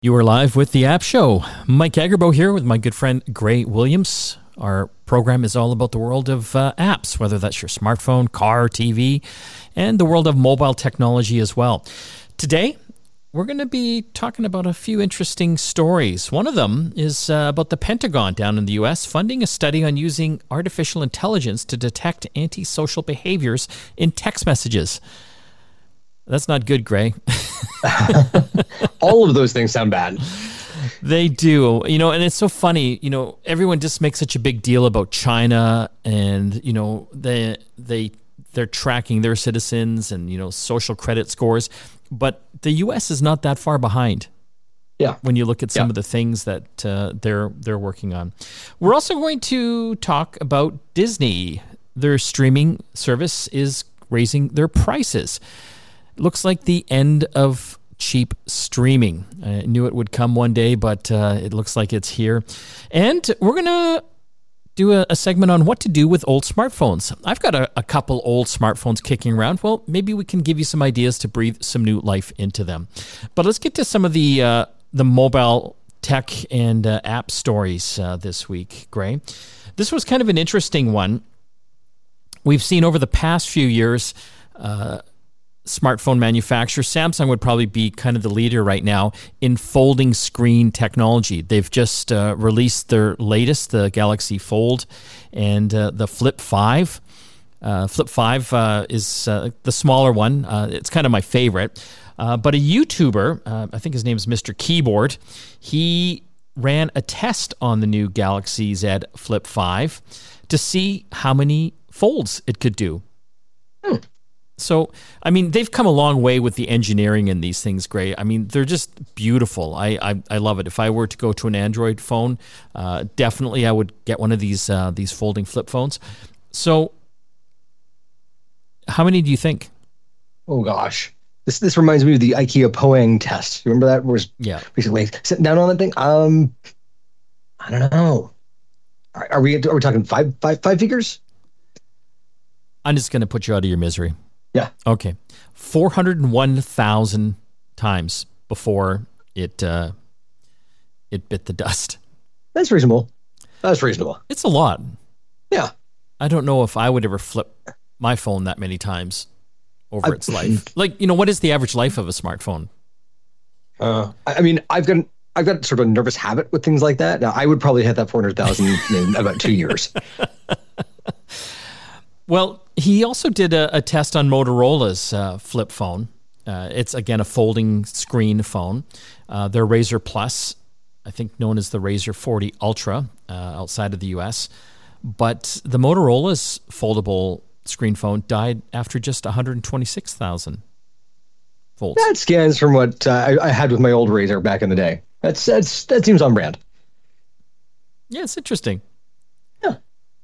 You are live with the App Show. Mike Agerbo here with my good friend Gray Williams. Our program is all about the world of apps, whether that's your smartphone, car, TV, and the world of mobile technology as well. Today, we're going to be talking about a few interesting stories. One of them is about the Pentagon down in the U.S. funding a study on using artificial intelligence to detect antisocial behaviors in text messages. That's not good, Gray. All of those things sound bad. They do, and it's so funny, everyone just makes such a big deal about China and, they're tracking their citizens and, social credit scores. But the U.S. is not that far behind. Yeah. When you look at some of the things that they're working on. We're also going to talk about Disney. Their streaming service is raising their prices. Looks like the end of cheap streaming. I knew it would come one day, but it looks like it's here. And we're going to do a segment on what to do with old smartphones. I've got a couple old smartphones kicking around. Well, maybe we can give you some ideas to breathe some new life into them. But let's get to some of the mobile tech and app stories this week, Gray. This was kind of an interesting one. We've seen over the past few years smartphone manufacturer, Samsung would probably be kind of the leader right now in folding screen technology. They've just released their latest, the Galaxy Fold and the Flip 5. Flip 5 is the smaller one. It's kind of my favorite. But a YouTuber, I think his name is Mr. Keyboard, he ran a test on the new Galaxy Z Flip 5 to see how many folds it could do. So, they've come a long way with the engineering in these things, Gray. They're just beautiful. I love it. If I were to go to an Android phone, definitely I would get one of these folding flip phones. So, how many do you think? Oh, gosh. This reminds me of the IKEA Poang test. You remember that? Basically sitting down on that thing. I don't know. Are we talking five figures? I'm just going to put you out of your misery. Yeah. Okay. 401,000 times before it bit the dust. That's reasonable. It's a lot. Yeah. I don't know if I would ever flip my phone that many times over its life. What is the average life of a smartphone? I've got sort of a nervous habit with things like that. Now, I would probably hit that 400,000 in about 2 years. Well, he also did a test on Motorola's flip phone. It's, again, a folding screen phone. Their Razr Plus, I think known as the Razr 40 Ultra outside of the U.S. But the Motorola's foldable screen phone died after just 126,000 folds. That scans from what I had with my old Razr back in the day. That seems on brand. Yeah, it's interesting. Yeah.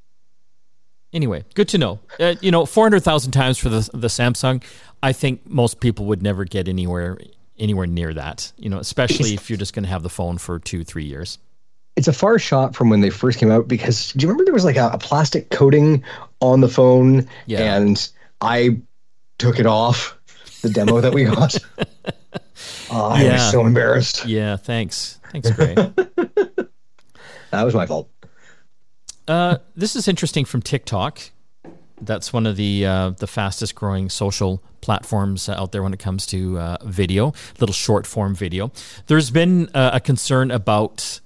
Anyway, good to know. 400,000 times for the Samsung, I think most people would never get anywhere near that, especially if you're just going to have the phone for 2-3 years. It's a far shot from when they first came out because do you remember there was like a plastic coating on the phone? Yeah. And I took it off, the demo that we got. I was so embarrassed. Yeah, thanks. Thanks, Gray. That was my fault. This is interesting from TikTok. That's one of the fastest growing social platforms out there when it comes to video, little short form video. There's been a concern about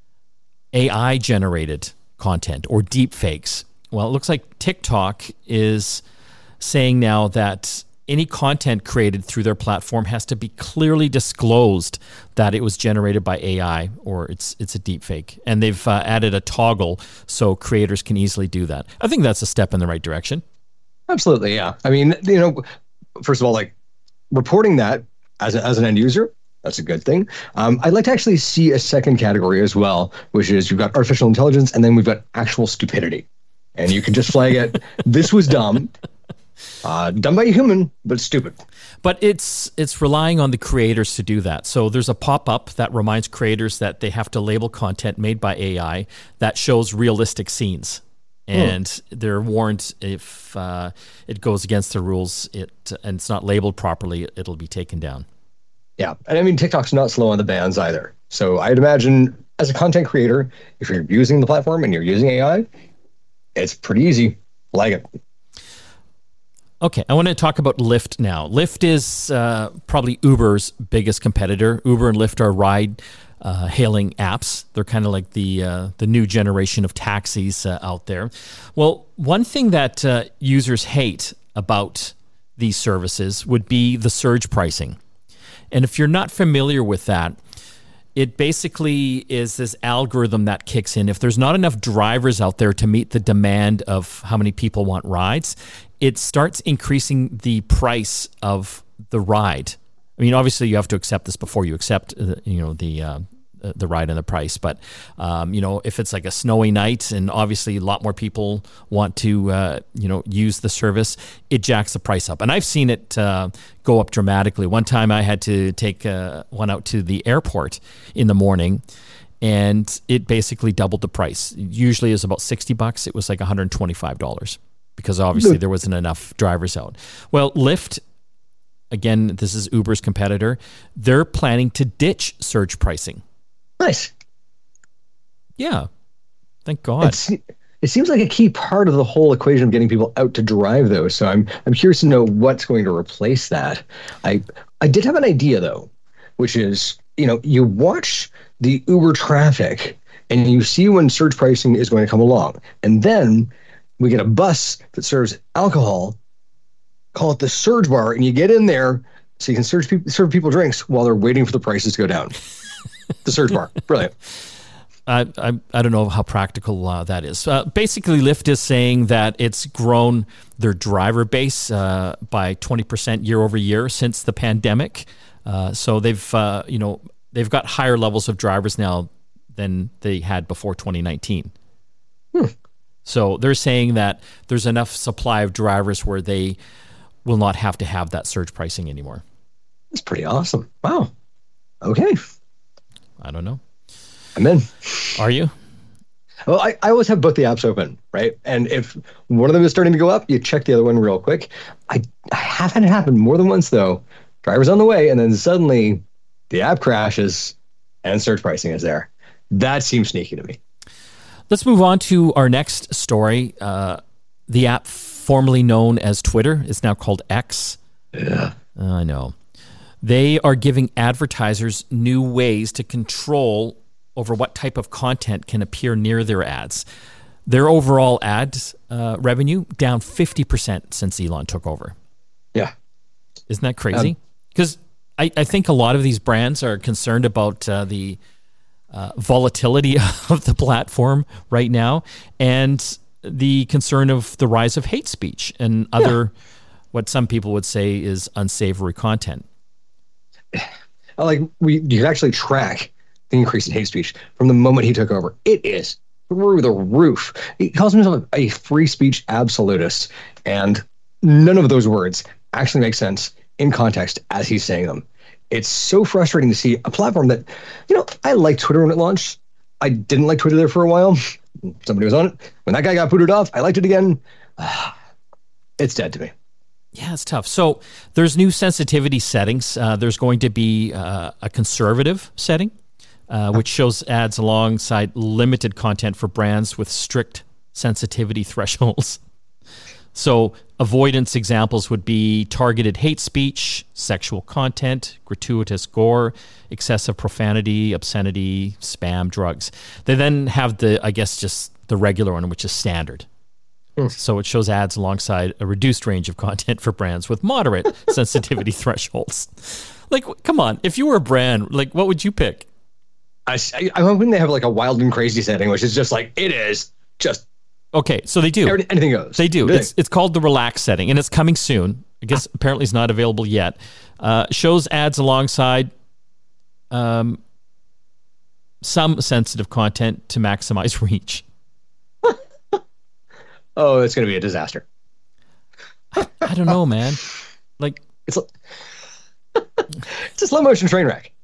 AI generated content or deep fakes. Well, it looks like TikTok is saying now that any content created through their platform has to be clearly disclosed that it was generated by AI or it's a deep fake. And they've added a toggle so creators can easily do that. I think that's a step in the right direction. Absolutely, yeah. First of all, reporting that as an end user, that's a good thing. I'd like to actually see a second category as well, which is you've got artificial intelligence and then we've got actual stupidity. And you can just flag it. This was dumb. Done by a human, but stupid. But it's relying on the creators to do that. So there's a pop-up that reminds creators that they have to label content made by AI that shows realistic scenes. And they're warned if it goes against the rules and it's not labeled properly, it'll be taken down. Yeah. And I mean, TikTok's not slow on the bans either. So I'd imagine as a content creator, if you're using the platform and you're using AI, it's pretty easy. Like it. Okay, I want to talk about Lyft now. Lyft is probably Uber's biggest competitor. Uber and Lyft are ride-hailing apps. They're kind of like the new generation of taxis out there. Well, one thing that users hate about these services would be the surge pricing. And if you're not familiar with that, it basically is this algorithm that kicks in. If there's not enough drivers out there to meet the demand of how many people want rides, it starts increasing the price of the ride. I mean, obviously you have to accept this before you accept, the ride and the price. But, if it's like a snowy night and obviously a lot more people want to, use the service, it jacks the price up. And I've seen it go up dramatically. One time I had to take one out to the airport in the morning, and it basically doubled the price. Usually it's about $60. It was like $125 because obviously there wasn't enough drivers out. Well, Lyft, again, this is Uber's competitor, they're planning to ditch surge pricing. Nice. Yeah. Thank God. It seems like a key part of the whole equation of getting people out to drive, though. So I'm curious to know what's going to replace that. I did have an idea, though, which is, you watch the Uber traffic and you see when surge pricing is going to come along. And then we get a bus that serves alcohol, call it the surge bar, and you get in there so you can serve people drinks while they're waiting for the prices to go down. The surge bar. Brilliant. I don't know how practical that is. Basically, Lyft is saying that it's grown their driver base by 20% year over year since the pandemic. So they've got higher levels of drivers now than they had before 2019. So they're saying that there's enough supply of drivers where they will not have to have that surge pricing anymore. That's pretty awesome. Wow. Okay. I don't know. I'm in. Are you? Well, I always have both the apps open, right? And if one of them is starting to go up, you check the other one real quick. I have had it happen more than once, though. Driver's on the way, and then suddenly the app crashes and surge pricing is there. That seems sneaky to me. Let's move on to our next story. The app formerly known as Twitter is now called X. Yeah. I know. They are giving advertisers new ways to control over what type of content can appear near their ads. Their overall ads revenue down 50% since Elon took over. Yeah. Isn't that crazy? Because I think a lot of these brands are concerned about the volatility of the platform right now and the concern of the rise of hate speech and other, what some people would say is unsavory content. You can actually track the increase in hate speech from the moment he took over. It is through the roof. He calls himself a free speech absolutist, and none of those words actually make sense in context as he's saying them. It's so frustrating to see a platform that, I liked Twitter when it launched. I didn't like Twitter there for a while. Somebody was on it. When that guy got booted off, I liked it again. It's dead to me. Yeah, it's tough. So there's new sensitivity settings. There's going to be a conservative setting, which shows ads alongside limited content for brands with strict sensitivity thresholds. So avoidance examples would be targeted hate speech, sexual content, gratuitous gore, excessive profanity, obscenity, spam, drugs. They then have just the regular one, which is standard. So it shows ads alongside a reduced range of content for brands with moderate sensitivity thresholds. Like, come on, if you were a brand, what would you pick? I'm hoping they have a wild and crazy setting, which is just it is just. Okay, so they do. Anything goes. They do. It's called the relax setting, and it's coming soon. I guess apparently it's not available yet. Shows ads alongside some sensitive content to maximize reach. Oh, it's going to be a disaster. I don't know, man. It's a slow motion train wreck.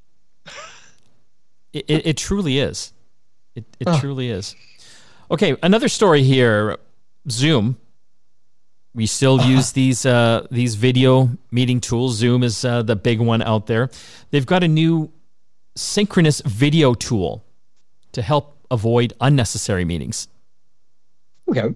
It truly is. It truly is. Okay, another story here. Zoom, We still use these video meeting tools. Zoom is the big one out there. They've got a new synchronous video tool to help avoid unnecessary meetings. Okay.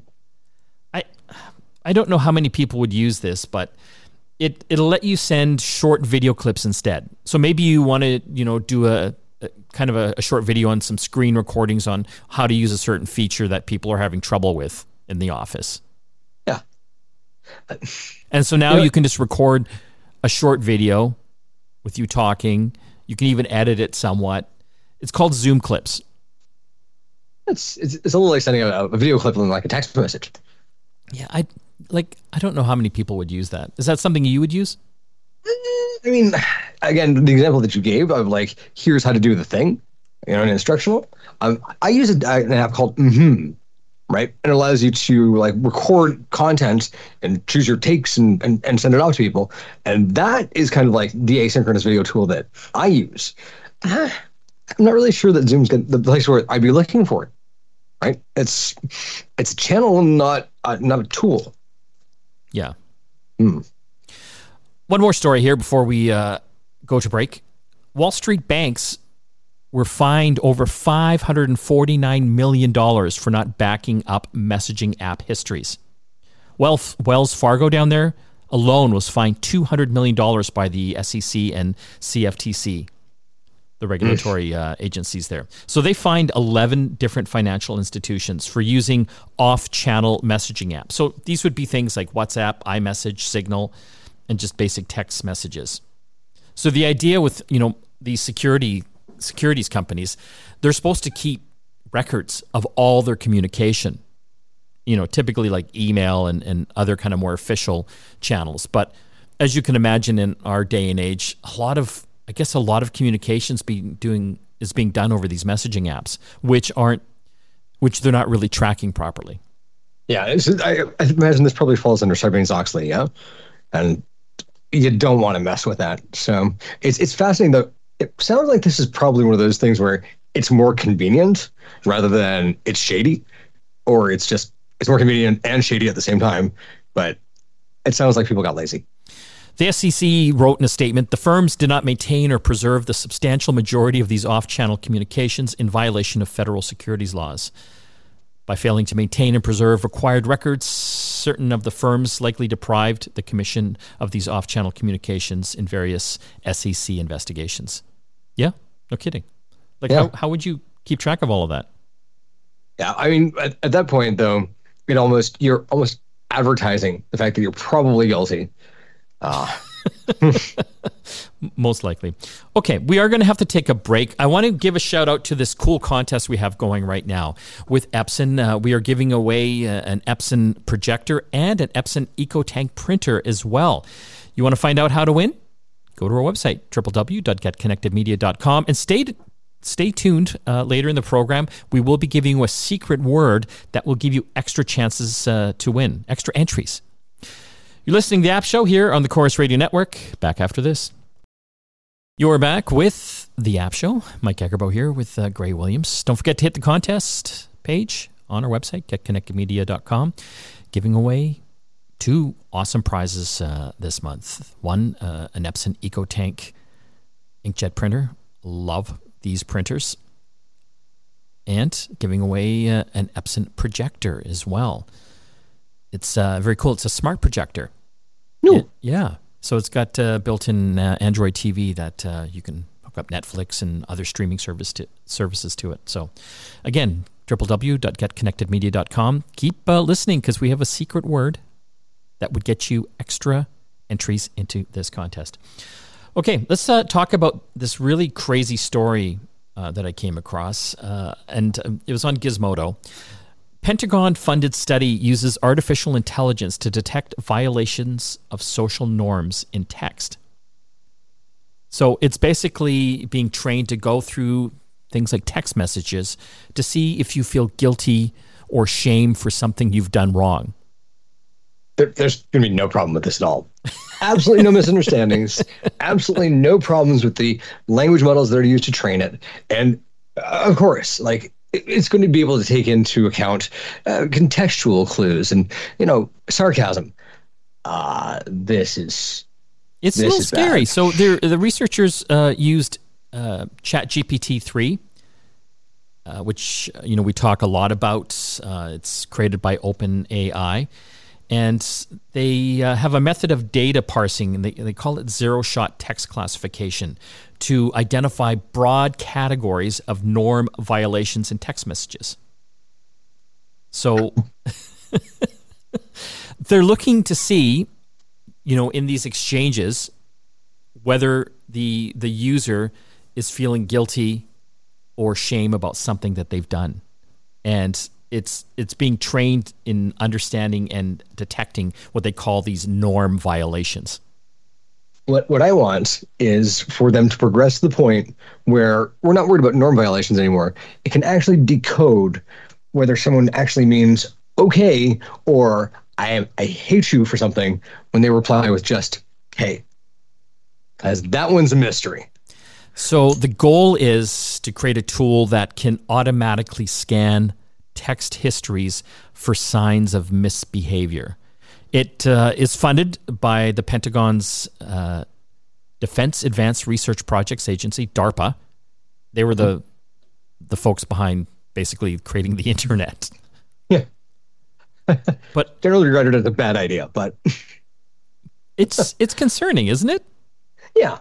I don't know how many people would use this, but it'll let you send short video clips instead. So maybe you want to, do a kind of a short video on some screen recordings on how to use a certain feature that people are having trouble with in the office. Yeah. And so now you can just record a short video with you talking. You can even edit it somewhat. It's called Zoom Clips. It's a little like sending a video clip in like a text message. Yeah, I don't know how many people would use that. Is that something you would use? I mean, again, the example that you gave of like, here's how to do the thing, an instructional. I use an app called right? And it allows you to like record content and choose your takes and send it out to people. And that is kind of like the asynchronous video tool that I use. I'm not really sure that Zoom's the place where I'd be looking for it, right? It's a channel, not a tool. Yeah. One more story here before we go to break. Wall Street banks were fined over $549 million for not backing up messaging app histories. Wells Fargo down there alone was fined $200 million by the SEC and CFTC, the regulatory agencies there. So they fined 11 different financial institutions for using off-channel messaging apps. So these would be things like WhatsApp, iMessage, Signal, and just basic text messages. So the idea with, these securities companies, they're supposed to keep records of all their communication, typically like email and other kind of more official channels. But as you can imagine in our day and age, a lot of communications being done over these messaging apps, which they're not really tracking properly. Yeah, I imagine this probably falls under Sarbanes-Oxley, yeah? And you don't want to mess with that. So it's fascinating, though. It sounds like this is probably one of those things where it's more convenient rather than it's shady, or it's more convenient and shady at the same time. But it sounds like people got lazy. The SEC wrote in a statement, the firms did not maintain or preserve the substantial majority of these off-channel communications in violation of federal securities laws. By failing to maintain and preserve required records, certain of the firms likely deprived the commission of these off-channel communications in various SEC investigations. Yeah, no kidding. How would you keep track of all of that? Yeah, I mean, at that point, though, you're almost advertising the fact that you're probably guilty. Most likely. Okay, we are going to have to take a break. I want to give a shout out to this cool contest we have going right now with Epson. We are giving away an Epson projector and an Epson EcoTank printer as well. You want to find out how to win? Go to our website, www.getconnectedmedia.com, and stay tuned later in the program. We will be giving you a secret word that will give you extra chances to win, extra entries. You're listening to The App Show here on the Chorus Radio Network. Back after this. You're back with The App Show. Mike Eckerbo here with Gray Williams. Don't forget to hit the contest page on our website, getconnectedmedia.com. Giving away 2 awesome prizes this month. One, an Epson EcoTank inkjet printer. Love these printers. And giving away an Epson projector as well. It's very cool. It's a smart projector. No. Yeah. So it's got built-in Android TV that you can hook up Netflix and other streaming services to it. So again, www.getconnectedmedia.com. Keep listening because we have a secret word that would get you extra entries into this contest. Okay, let's talk about this really crazy story that I came across. And it was on Gizmodo. Pentagon-funded study uses artificial intelligence to detect violations of social norms in text. So it's basically being trained to go through things like text messages to see if you feel guilty or shame for something you've done wrong. There's going to be no problem with this at all. Absolutely no misunderstandings. Absolutely no problems with the language models that are used to train it. And of course, it's going to be able to take into account contextual clues and, sarcasm. this is it's this a little is scary. bad. So the researchers used ChatGPT 3, which we talk a lot about. It's created by OpenAI, and they have a method of data parsing, and they call it zero-shot text classification, to identify broad categories of norm violations in text messages. So they're looking to see, in these exchanges, whether the user is feeling guilty or shame about something that they've done. And it's being trained in understanding and detecting what they call these norm violations. What I want is for them to progress to the point where we're not worried about norm violations anymore. It can actually decode whether someone actually means okay or I hate you for something when they reply with just hey. Because that one's a mystery. So the goal is to create a tool that can automatically scan text histories for signs of misbehavior. It is funded by the Pentagon's Defense Advanced Research Projects Agency, DARPA. They were the folks behind basically creating the internet. Yeah. But generally regarded as a bad idea, but it's concerning, isn't it? Yeah.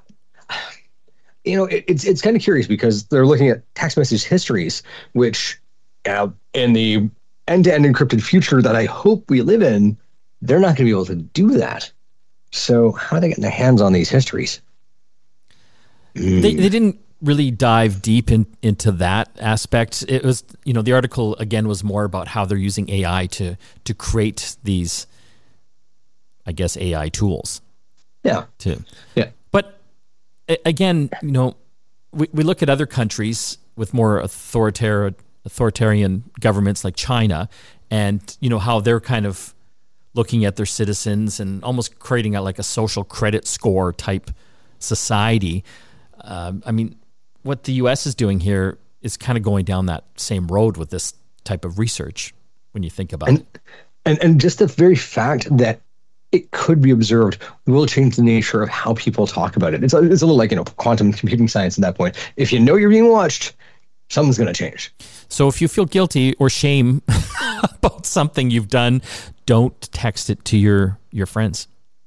It's kind of curious because they're looking at text message histories, which in the end-to-end encrypted future that I hope we live in, they're not going to be able to do that. So how are they getting their hands on these histories? They didn't really dive deep into that aspect. It was, the article again was more about how they're using AI to create these, I guess, AI tools. Yeah. Yeah. But again, we look at other countries with more authoritarian governments like China, and how they're kind of looking at their citizens and almost creating like a social credit score type society. What the U.S. is doing here is kind of going down that same road with this type of research when you think about it. And just the very fact that it could be observed will change the nature of how people talk about it. It's a little like, quantum computing science at that point. If you know you're being watched, something's going to change. So if you feel guilty or shame about something you've done, don't text it to your friends.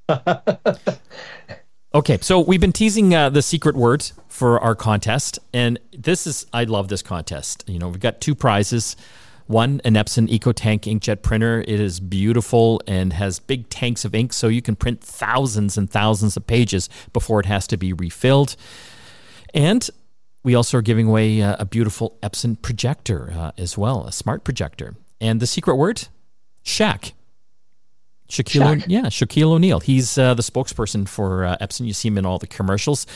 Okay, so we've been teasing the secret word for our contest, and I love this contest. We've got 2 prizes. One, an Epson EcoTank inkjet printer. It is beautiful and has big tanks of ink, so you can print thousands and thousands of pages before it has to be refilled. And we also are giving away a beautiful Epson projector as well, a smart projector. And the secret word, Shaq. Shaquille O'Neal. He's the spokesperson for Epson. You see him in all the commercials.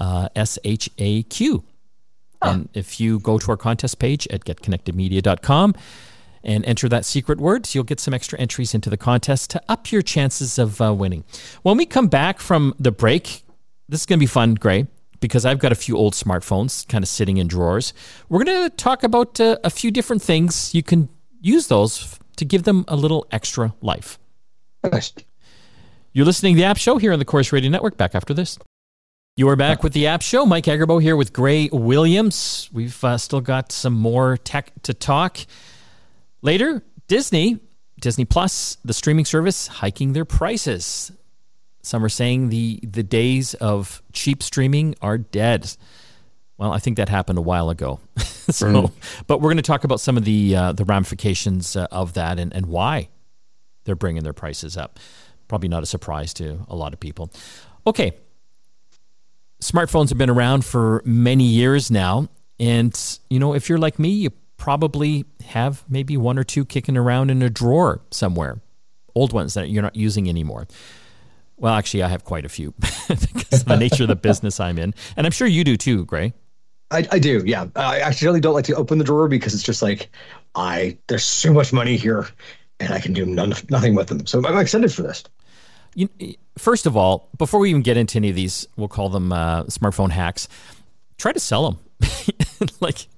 SHAQ. And if you go to our contest page at getconnectedmedia.com and enter that secret word, you'll get some extra entries into the contest to up your chances of winning. When we come back from the break, this is going to be fun, Gray, because I've got a few old smartphones kind of sitting in drawers. We're going to talk about a few different things. You can use those to give them a little extra life. Nice. You're listening to The App Show here on the Corus Radio Network. Back after this. You are back with The App Show. Mike Agerbo here with Gray Williams. We've still got some more tech to talk. Later, Disney Plus, the streaming service, hiking their prices. Some are saying the days of cheap streaming are dead. Well, I think that happened a while ago. But we're going to talk about some of the ramifications of that and why they're bringing their prices up. Probably not a surprise to a lot of people. Okay. Smartphones have been around for many years now. And, if you're like me, you probably have maybe 1 or 2 kicking around in a drawer somewhere. Old ones that you're not using anymore. Well, actually, I have quite a few because of the nature of the business I'm in. And I'm sure you do too, Gray. I do, yeah. I actually don't like to open the drawer because it's just like, there's so much money here and I can do nothing with them. So I'm excited for this. First of all, before we even get into any of these, we'll call them smartphone hacks, try to sell them.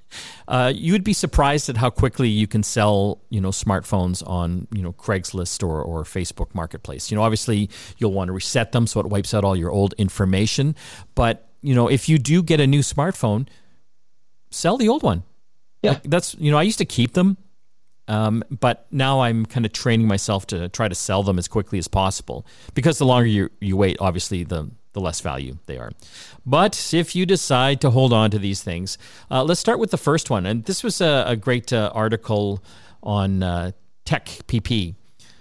You would be surprised at how quickly you can sell, smartphones on, Craigslist or Facebook Marketplace. Obviously you'll want to reset them so it wipes out all your old information. But, if you do get a new smartphone, sell the old one. Yeah. That's, I used to keep them. But now I'm kind of training myself to try to sell them as quickly as possible, because the longer you wait, obviously the less value they are. But if you decide to hold on to these things, let's start with the first one. And this was a great article on Tech PP.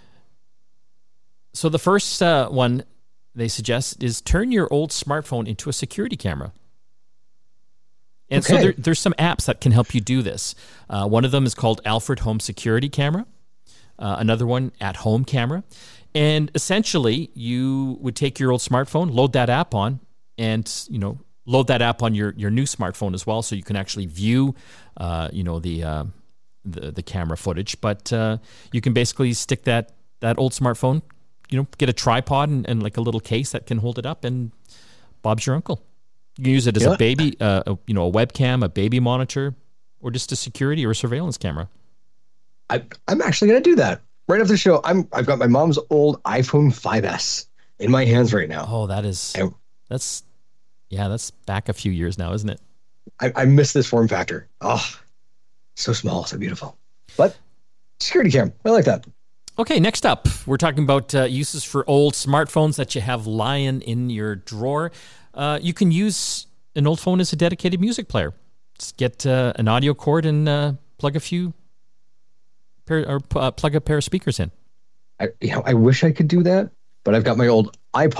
So the first one they suggest is turn your old smartphone into a security camera. And so there's some apps that can help you do this. One of them is called Alfred Home Security Camera. Another one, At Home Camera. And essentially, you would take your old smartphone, load that app on, and load that app on your new smartphone as well, so you can actually view the camera footage. But you can basically stick that old smartphone, get a tripod and like a little case that can hold it up, and Bob's your uncle. You can use it as a baby, a webcam, a baby monitor, or just a security or a surveillance camera. I'm actually going to do that right after the show. I've got my mom's old iPhone 5S in my hands right now. Oh, that's back a few years now, isn't it? I miss this form factor. Oh, so small, so beautiful. But security cam, I like that. Okay, next up, we're talking about uses for old smartphones that you have lying in your drawer. You can use an old phone as a dedicated music player. Just get an audio cord and plug a pair of speakers in. I wish I could do that, but I've got my old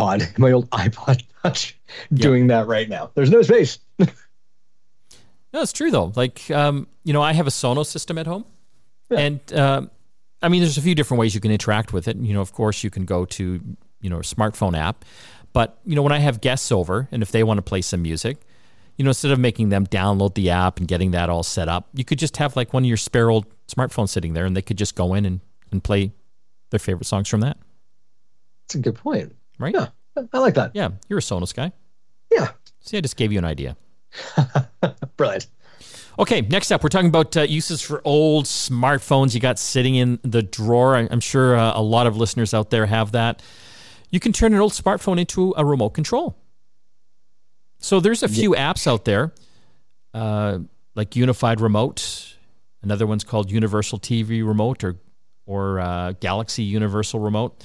iPod Touch doing that right now. There's no space. No, it's true though. Like, I have a Sonos system at home, and there's a few different ways you can interact with it. Of course, you can go to a smartphone app. But, when I have guests over, and if they want to play some music, instead of making them download the app and getting that all set up, you could just have like one of your spare old smartphones sitting there, and they could just go in and play their favorite songs from that. That's a good point. Right? Yeah, I like that. Yeah, you're a Sonos guy. Yeah. See, I just gave you an idea. Brilliant. Okay, next up, we're talking about uses for old smartphones you got sitting in the drawer. I'm sure a lot of listeners out there have that. You can turn an old smartphone into a remote control. So there's a few apps out there, like Unified Remote. Another one's called Universal TV Remote or Galaxy Universal Remote.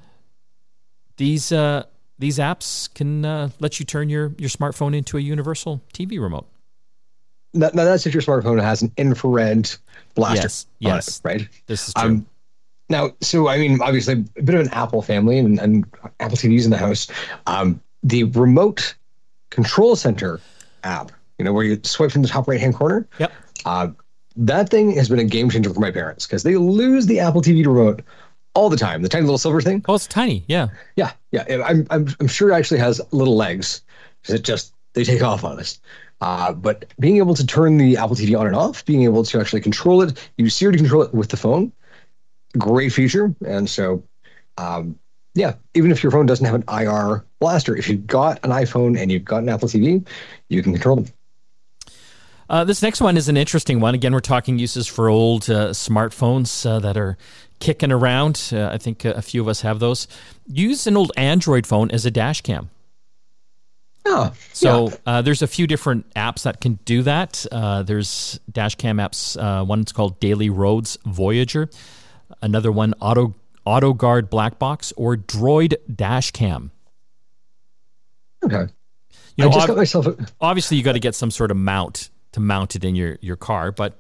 These apps can let you turn your smartphone into a universal TV remote. Now that's if your smartphone has an infrared blaster on it, right? This is true. Now, so obviously a bit of an Apple family and Apple TVs in the house. The remote control center app, where you swipe from the top right hand corner. Yep. That thing has been a game changer for my parents because they lose the Apple TV remote all the time. The tiny little silver thing. Oh, it's tiny. Yeah. Yeah. I'm sure it actually has little legs. They take off on us. But being able to turn the Apple TV on and off, being able to actually control it, use Siri to control it with the phone. Great feature. And so, even if your phone doesn't have an IR blaster, if you've got an iPhone and you've got an Apple TV, you can control them. This next one is an interesting one. Again, we're talking uses for old smartphones that are kicking around. I think a few of us have those. Use an old Android phone as a dash cam. Oh, so there's a few different apps that can do that. There's dash cam apps. One's called Daily Roads Voyager. Another one, AutoGuard Black Box or Droid Dash Cam. Okay. I just got myself obviously you got to get some sort of mount to mount it in your car, but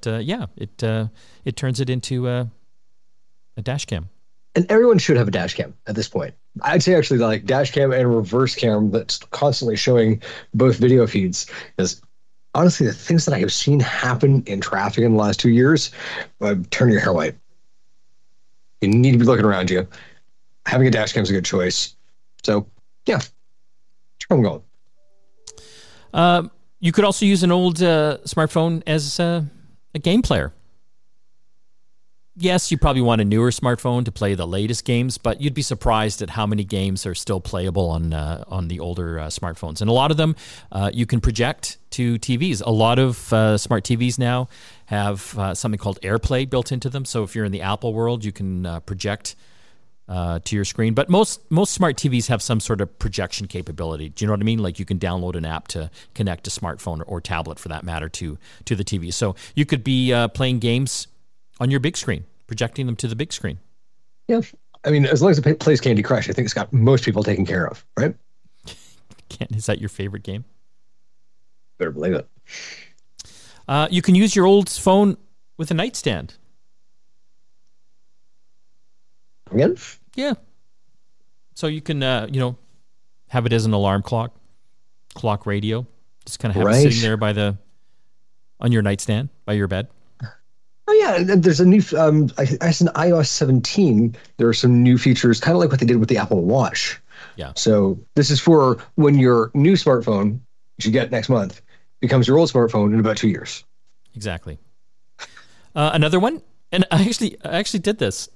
it turns it into a dash cam. And everyone should have a dash cam at this point. I'd say actually like dash cam and reverse cam that's constantly showing both video feeds. Because honestly, the things that I have seen happen in traffic in the last 2 years, turn your hair white. You need to be looking around you. Having a dash cam is a good choice. So, yeah, that's where I'm going. You could also use an old smartphone as a game player. Yes, you probably want a newer smartphone to play the latest games, but you'd be surprised at how many games are still playable on the older smartphones. And a lot of them you can project to TVs. A lot of smart TVs now have something called AirPlay built into them. So if you're in the Apple world, you can project to your screen. But most smart TVs have some sort of projection capability. Do you know what I mean? Like you can download an app to connect a smartphone or tablet, for that matter, to the TV. So you could be playing games on your big screen, projecting them to the big screen. Yeah. I mean, as long as it plays Candy Crush, I think it's got most people taken care of, right? Is that your favorite game? Better believe it. You can use your old phone with a nightstand. Again? Yeah. So you can, have it as an alarm clock radio. Just kind of have it sitting there on your nightstand, by your bed. Oh, yeah. And there's a new, as in iOS 17, there are some new features, kind of like what they did with the Apple Watch. Yeah. So this is for when your new smartphone, which you get next month, becomes your old smartphone in about 2 years. Exactly. Another one, and I actually did this.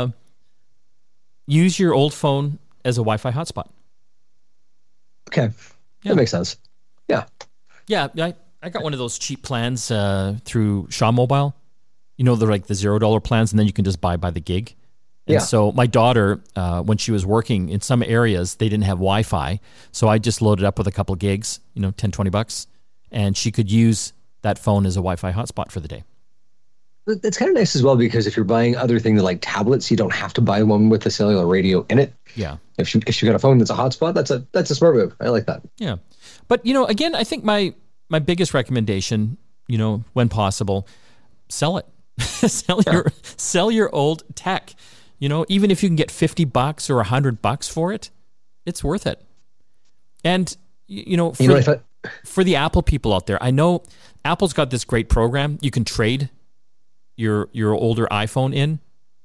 Use your old phone as a Wi-Fi hotspot. Okay. Yeah. That makes sense. Yeah. Yeah. I got one of those cheap plans through Shaw Mobile. They're like the $0 plans, and then you can just buy by the gig. And so my daughter, when she was working in some areas, they didn't have Wi-Fi. So I just loaded up with a couple of gigs, $10-20, and she could use that phone as a Wi-Fi hotspot for the day. It's kind of nice as well, because if you're buying other things like tablets, you don't have to buy one with a cellular radio in it. Yeah. If you got a phone that's a hotspot, that's a smart move. I like that. Yeah. But, again, I think my biggest recommendation, when possible, sell it. Sell your old tech. Even if you can get $50 or $100 for it, it's worth it. And for the Apple people out there, I know Apple's got this great program. You can trade your older iPhone in,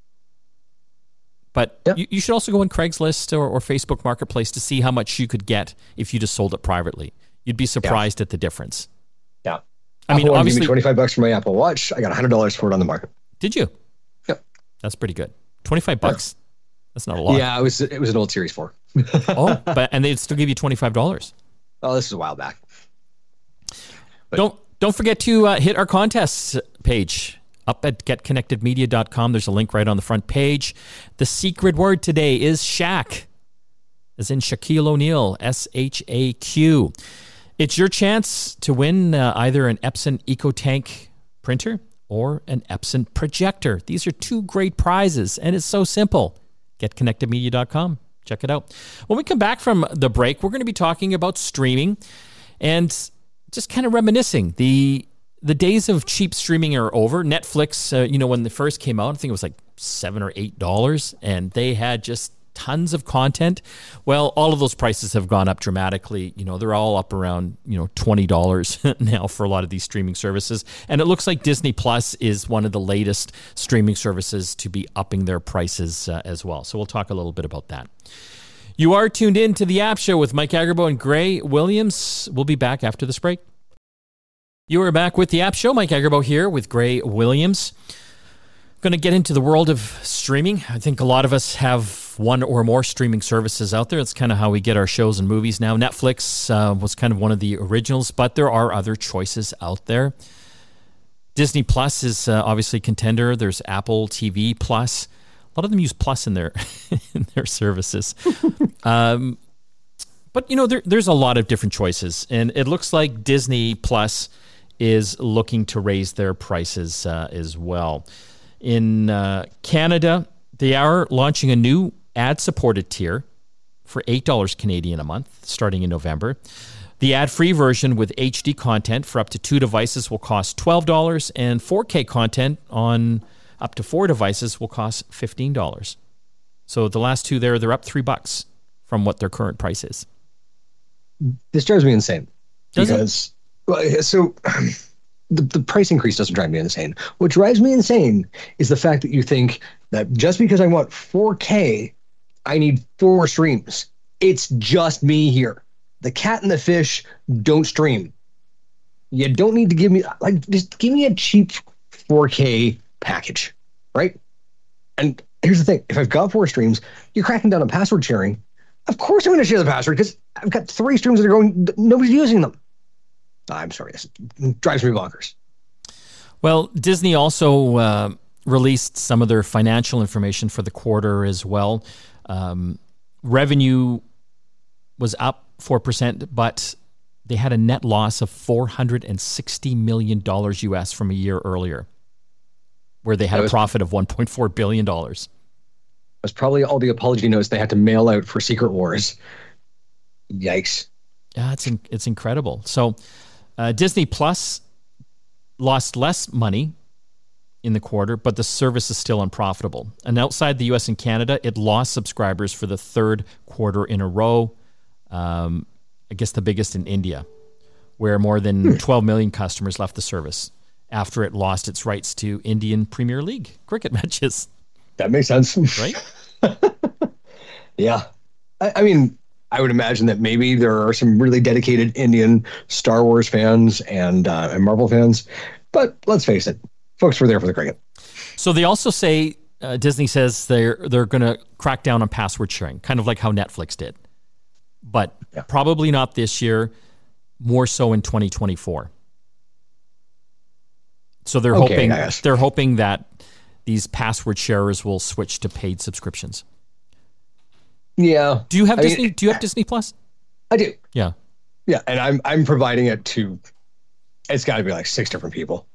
but you should also go on Craigslist or Facebook Marketplace to see how much you could get if you just sold it privately. You'd be surprised at the difference. Yeah. I mean, obviously, give me $25 for my Apple Watch. I got $100 for it on the market. Did you? Yep. That's pretty good. $25. Yeah. That's not a lot. Yeah, it was an old Series 4. And they'd still give you $25. Oh, this is a while back. But don't forget to hit our contests page up at getconnectedmedia.com. There's a link right on the front page. The secret word today is Shaq, as in Shaquille O'Neal, SHAQ. It's your chance to win either an Epson EcoTank printer or an Epson projector. These are two great prizes, and it's so simple. GetConnectedMedia.com. Check it out. When we come back from the break, we're going to be talking about streaming and just kind of reminiscing. The days of cheap streaming are over. Netflix, when they first came out, I think it was like $7 or $8, and they had just tons of content. Well, all of those prices have gone up dramatically. They're all up around, $20 now for a lot of these streaming services. And it looks like Disney Plus is one of the latest streaming services to be upping their prices as well. So we'll talk a little bit about that. You are tuned in to The App Show with Mike Agerbo and Gray Williams. We'll be back after this break. You are back with The App Show. Mike Agerbo here with Gray Williams. Going to get into the world of streaming. I think a lot of us have one or more streaming services out there. It's kind of how we get our shows and movies now. Netflix was kind of one of the originals, but there are other choices out there. Disney Plus is obviously a contender. There's Apple TV Plus. A lot of them use Plus in their in their services. But there's a lot of different choices, and it looks like Disney Plus is looking to raise their prices as well. In Canada, they are launching a new ad-supported tier for $8 Canadian a month, starting in November. The ad-free version with HD content for up to 2 devices will cost $12, and 4K content on up to 4 devices will cost $15. So the last two they're up $3 from what their current price is. This drives me insane. Does it? The price increase doesn't drive me insane. What drives me insane is the fact that you think that just because I want 4K, I need 4 streams. It's just me here. The cat and the fish don't stream. You don't need to give me, just give me a cheap 4K package, right? And here's the thing: if I've got 4 streams, you're cracking down on password sharing. Of course, I'm going to share the password because I've got 3 streams that are going. Nobody's using them. I'm sorry, this drives me bonkers. Well, Disney also released some of their financial information for the quarter as well. Revenue was up 4%, but they had a net loss of $460 million US from a year earlier, where they had a profit of $1.4 billion. That's probably all the apology notes they had to mail out for Secret Wars. Yikes. Yeah, it's incredible. So Disney Plus lost less money in the quarter, but the service is still unprofitable. And outside the US and Canada, it lost subscribers for the 3rd quarter in a row. I guess the biggest in India, where more than 12 million customers left the service after it lost its rights to Indian Premier League cricket matches. That makes sense. Right? Yeah. I mean, I would imagine that maybe there are some really dedicated Indian Star Wars fans and Marvel fans, but let's face it, folks were there for the cricket. So they also say, Disney says they're going to crack down on password sharing, kind of like how Netflix did, but probably not this year, more so in 2024. So they're hoping that these password sharers will switch to paid subscriptions. Yeah. Do you have Disney? Do you have Disney Plus? I do. Yeah. Yeah, and I'm providing it to. It's got to be like 6 different people.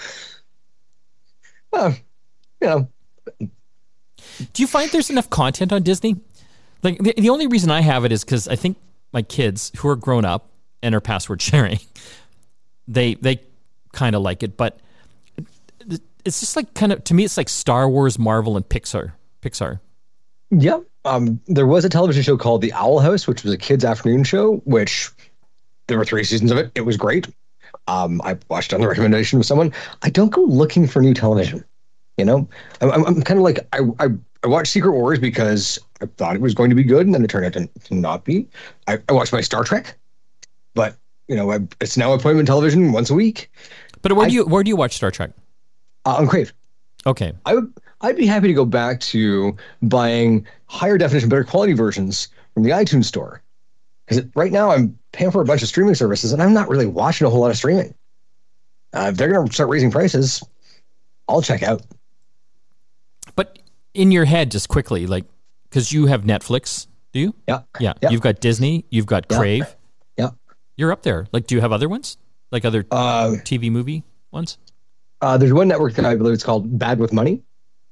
Well, you know. Do you find there's enough content on Disney? Like the only reason I have it is because I think my kids who are grown up and are password sharing, they kind of like it, but it's just like kind of, to me, it's like Star Wars, Marvel, and Pixar. Yeah. There was a television show called The Owl House, which was a kids' afternoon show, which there were 3 seasons of it. It was great. I watched on the recommendation of someone. I don't go looking for new television. You know, I'm kind of like, I watched Secret Wars because I thought it was going to be good, and then it turned out to not be. I watched my Star Trek, but you know, it's now appointment television once a week. But where do you watch Star Trek? On Crave. Okay. I'd be happy to go back to buying higher definition, better quality versions from the iTunes store. Because right now I'm paying for a bunch of streaming services and I'm not really watching a whole lot of streaming. If they're going to start raising prices, I'll check out. But in your head, just quickly, like, because you have Netflix, do you? Yeah. You've got Disney, you've got Crave. Yeah. You're up there. Like, do you have other ones? Like other TV movie ones? There's one network that I believe it's called Bad with Money.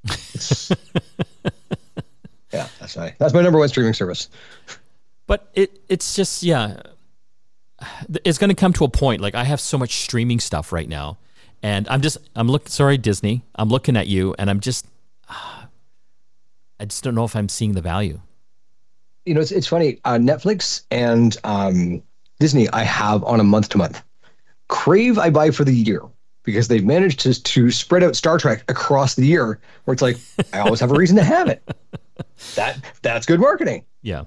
Yeah, that's my number 1 streaming service. But it's just, it's going to come to a point. Like, I have so much streaming stuff right now, and sorry, Disney, I'm looking at you, and I just don't know if I'm seeing the value. You know, it's funny. Netflix and Disney, I have on a month-to-month. Crave, I buy for the year, because they've managed to spread out Star Trek across the year, where it's like, I always have a reason to have it. That's good marketing. Yeah.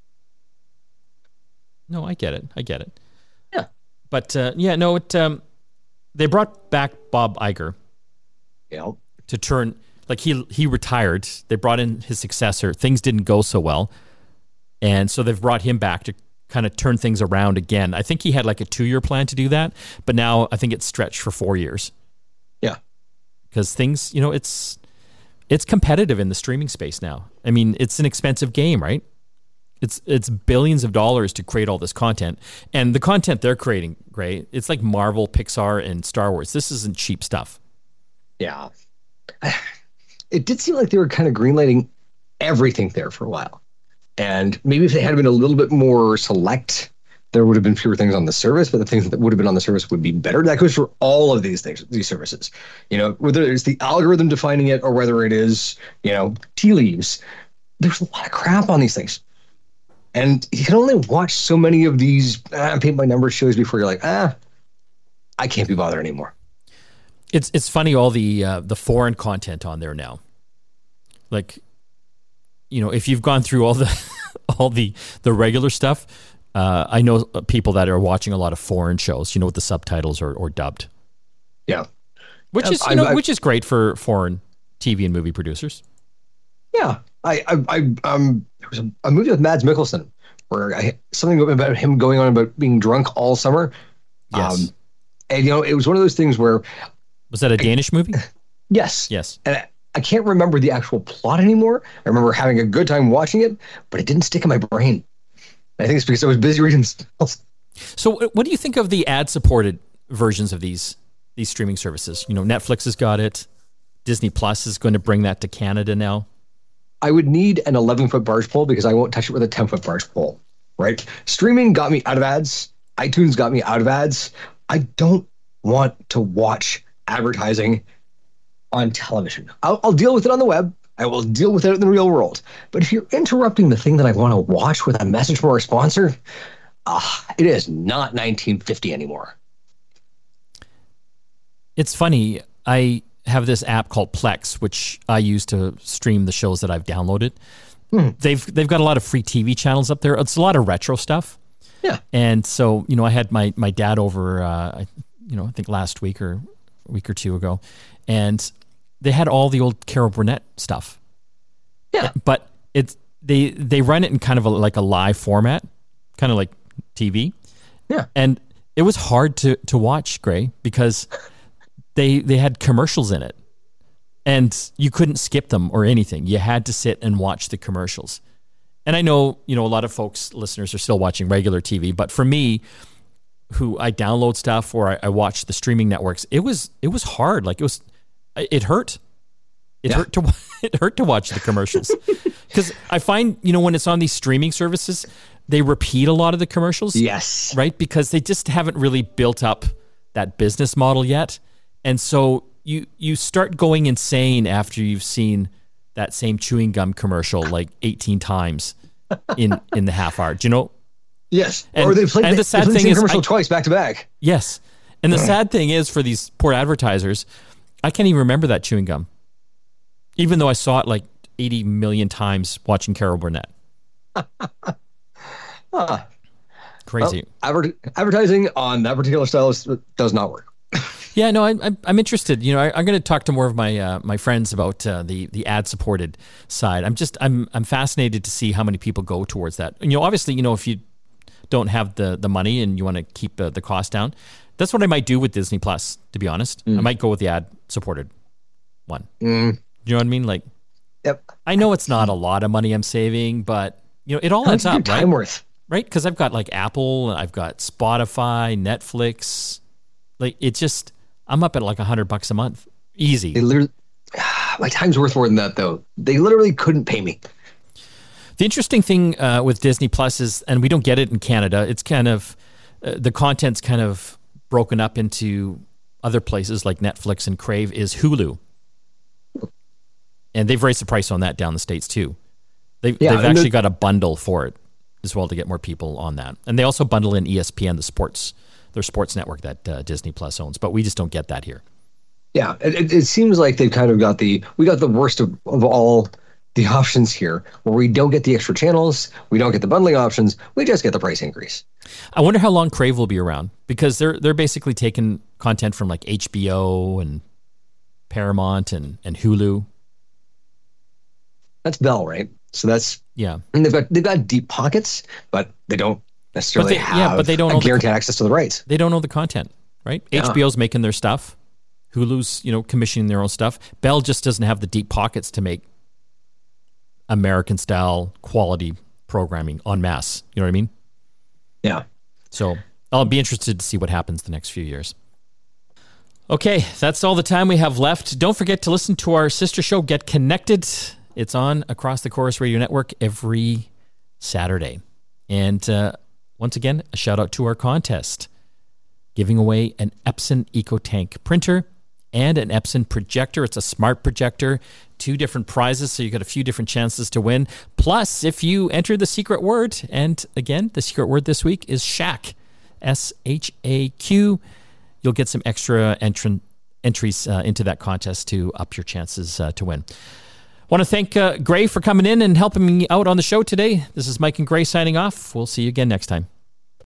No, I get it. Yeah. But, they brought back Bob Iger. Yeah. To turn, like, he retired. They brought in his successor. Things didn't go so well. And so they've brought him back to kind of turn things around again. I think he had like a 2-year plan to do that, but now I think it's stretched for 4 years. Yeah. Because things, it's competitive in the streaming space now. I mean, it's an expensive game, right? It's billions of dollars to create all this content. And the content they're creating, great. It's like Marvel, Pixar, and Star Wars. This isn't cheap stuff. Yeah. It did seem like they were kind of greenlighting everything there for a while. And maybe if they had been a little bit more select, there would have been fewer things on the service, but the things that would have been on the service would be better. That goes for all of these things, these services. You know, whether it's the algorithm defining it or whether it is, tea leaves, there's a lot of crap on these things. And you can only watch so many of these paint by numbers shows before you're like, I can't be bothered anymore. It's funny, all the foreign content on there now. Like, if you've gone through all the regular stuff, I know people that are watching a lot of foreign shows, with the subtitles or dubbed. Yeah. Which is great for foreign TV and movie producers. Yeah, there was a movie with Mads Mikkelsen where something about him going on about being drunk all summer. Yes. And it was one of those things where, Was that a Danish movie? yes, Yes. and I can't remember the actual plot anymore. I remember having a good time watching it, but it didn't stick in my brain. I think it's because I was busy reading emails. So what do you think of the ad-supported versions of these streaming services? Netflix has got it. Disney Plus is going to bring that to Canada now. I would need an 11-foot barge pole because I won't touch it with a 10-foot barge pole, right? Streaming got me out of ads. iTunes got me out of ads. I don't want to watch advertising on television. I'll deal with it on the web. I will deal with it in the real world. But if you're interrupting the thing that I want to watch with a message from our sponsor, it is not 1950 anymore. It's funny. I have this app called Plex, which I use to stream the shows that I've downloaded. They've got a lot of free TV channels up there. It's a lot of retro stuff. Yeah. And so, I had my dad over, I think last week or a week or two ago, and they had all the old Carol Burnett stuff. Yeah. But they run it in kind of like a live format, kind of like TV. Yeah. And it was hard to watch, Gray, because they had commercials in it, and you couldn't skip them or anything. You had to sit and watch the commercials. And I know, a lot of listeners are still watching regular TV, but for me, who I download stuff or I watch the streaming networks, it was hard. Like it hurt. It hurt to watch the commercials, because I find, when it's on these streaming services, they repeat a lot of the commercials. Yes. Right. Because they just haven't really built up that business model yet. And so you start going insane after you've seen that same chewing gum commercial like 18 times in the half hour. Do you know? Yes. And, or they played the sad thing is commercial twice back to back. Yes. And the sad thing is, for these poor advertisers, I can't even remember that chewing gum, even though I saw it like 80 million times watching Carol Burnett. Crazy. Well, advertising on that particular style does not work. Yeah, no, I'm interested. I'm going to talk to more of my friends about the ad supported side. I'm fascinated to see how many people go towards that. And obviously, if you don't have the money and you want to keep the cost down, that's what I might do with Disney Plus. To be honest, I might go with the ad supported one. Do you know what I mean? Like, yep. I know it's not a lot of money I'm saving, but it all adds up, time worth, right? Because I've got like Apple, I've got Spotify, Netflix. Like, it's just, I'm up at like $100 a month. Easy. My time's worth more than that, though. They literally couldn't pay me. The interesting thing with Disney Plus is, and we don't get it in Canada, it's kind of, the content's kind of broken up into other places like Netflix and Crave, is Hulu. And they've raised the price on that down the States too. They've actually got a bundle for it as well to get more people on that. And they also bundle in ESPN, their sports network that Disney Plus owns, but we just don't get that here. Yeah, it seems like they've kind of got the worst of all the options here, where we don't get the extra channels, we don't get the bundling options, we just get the price increase. I wonder how long Crave will be around, because they're basically taking content from like HBO and Paramount and Hulu. That's Bell, right? So that's, yeah. And they've got deep pockets, but they don't necessarily have guaranteed access to the rights. They don't own the content, right? Yeah. HBO's making their stuff. Hulu's, commissioning their own stuff. Bell just doesn't have the deep pockets to make American-style quality programming en masse. You know what I mean? Yeah. So I'll be interested to see what happens the next few years. Okay, that's all the time we have left. Don't forget to listen to our sister show, Get Connected. It's on across the Chorus Radio Network every Saturday. And once again, a shout out to our contest, giving away an Epson EcoTank printer and an Epson projector. It's a smart projector, 2 different prizes, so you got a few different chances to win. Plus, if you enter the secret word, and again, the secret word this week is SHAQ, SHAQ, you'll get some extra entries into that contest to up your chances to win. I want to thank Gray for coming in and helping me out on the show today. This is Mike and Gray signing off. We'll see you again next time.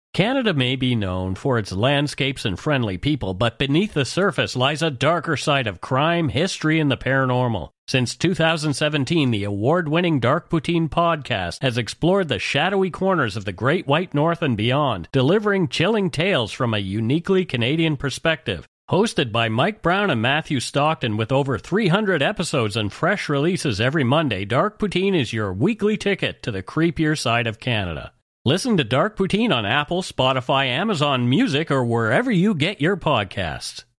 Canada may be known for its landscapes and friendly people, but beneath the surface lies a darker side of crime, history, and the paranormal. Since 2017, the award-winning Dark Poutine podcast has explored the shadowy corners of the Great White North and beyond, delivering chilling tales from a uniquely Canadian perspective. Hosted by Mike Brown and Matthew Stockton with over 300 episodes and fresh releases every Monday, Dark Poutine is your weekly ticket to the creepier side of Canada. Listen to Dark Poutine on Apple, Spotify, Amazon Music, or wherever you get your podcasts.